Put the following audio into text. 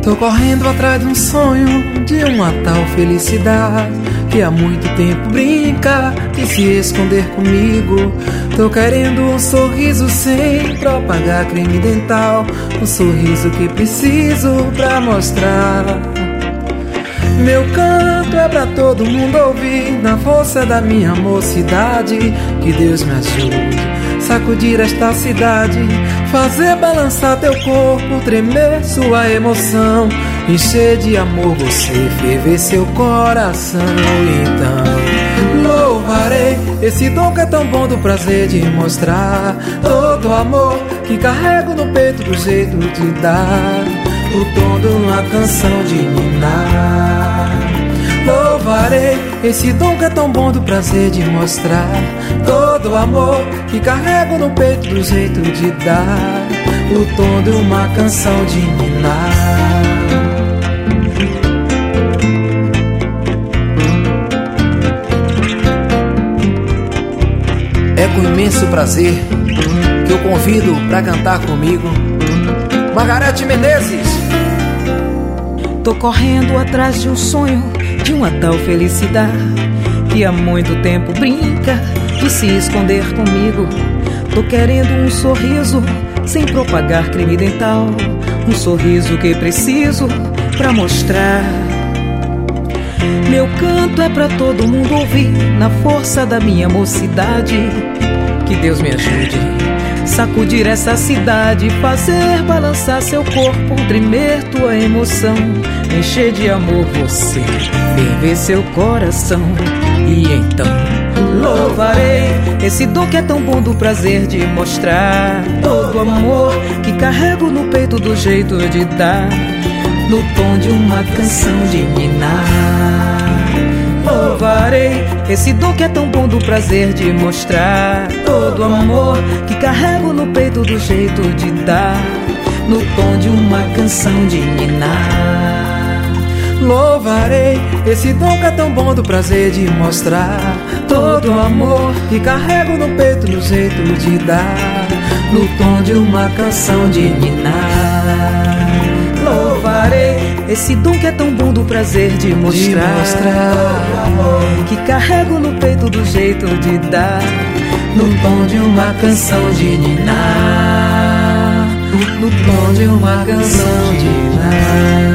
Tô correndo atrás de um sonho, de uma tal felicidade que há muito tempo brinca de se esconder comigo. Tô querendo um sorriso sem propagar creme dental, um sorriso que preciso pra mostrar. Meu canto é pra todo mundo ouvir, na força da minha mocidade. Que Deus me ajude sacudir esta cidade, fazer balançar teu corpo, tremer sua emoção, encher de amor você, ferver seu coração. Então louvarei esse dom que é tão bom, do prazer de mostrar todo o amor que carrego no peito, do jeito de dar o tom de uma canção de ninar. Louvarei esse dom que é tão bom, do prazer de mostrar todo o amor que carrego no peito, do jeito de dar o tom de uma canção de ninar. É com imenso prazer que eu convido pra cantar comigo Margareth Menezes. Tô correndo atrás de um sonho, de uma tal felicidade que há muito tempo brinca de se esconder comigo. Tô querendo um sorriso sem propagar creme dental, um sorriso que preciso pra mostrar. Meu canto é pra todo mundo ouvir, na força da minha mocidade. Que Deus me ajude sacudir essa cidade, fazer balançar seu corpo, tremer tua emoção, encher de amor você, ferver seu coração. E então louvarei esse dom que é tão bom, do prazer de mostrar todo o amor que carrego no peito, do jeito de dar no tom de uma canção de ninar. Louvarei esse dom que é tão bom, do prazer de mostrar todo o amor que carrego no peito, do jeito de dar no tom de uma canção de ninar. Louvarei esse dom que é tão bom, do prazer de mostrar todo o amor que carrego no peito, do jeito de dar no tom de uma canção de ninar. Louvarei esse dom que é tão bom, do prazer de mostrar que carrego no peito, do jeito de dar no tom de uma canção de ninar, no tom de uma canção de ninar.